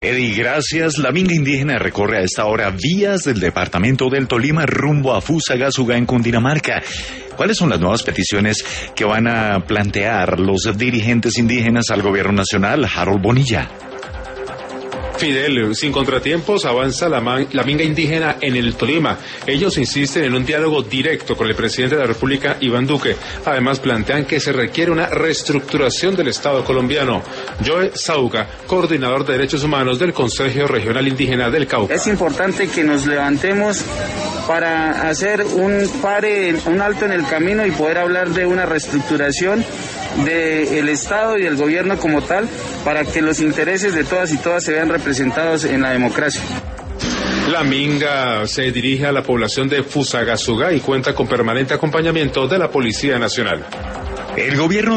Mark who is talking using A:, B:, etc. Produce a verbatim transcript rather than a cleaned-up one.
A: Eddie, gracias. La minga indígena recorre a esta hora vías del departamento del Tolima rumbo a Fusagasugá en Cundinamarca. ¿Cuáles son las nuevas peticiones que van a plantear los dirigentes indígenas al gobierno nacional? Harold Bonilla.
B: Fidel, sin contratiempos avanza la, man, la minga indígena en el Tolima. Ellos insisten en un diálogo directo con el presidente de la República, Iván Duque. Además plantean que se requiere una reestructuración del Estado colombiano. Joe Sauga, coordinador de Derechos Humanos del Consejo Regional Indígena del Cauca.
C: Es importante que nos levantemos para hacer un pare, un alto en el camino y poder hablar de una reestructuración del Estado y del gobierno como tal, para que los intereses de todas y todas se vean representados en la democracia.
B: La minga se dirige a la población de Fusagasugá y cuenta con permanente acompañamiento de la Policía Nacional.
A: El gobierno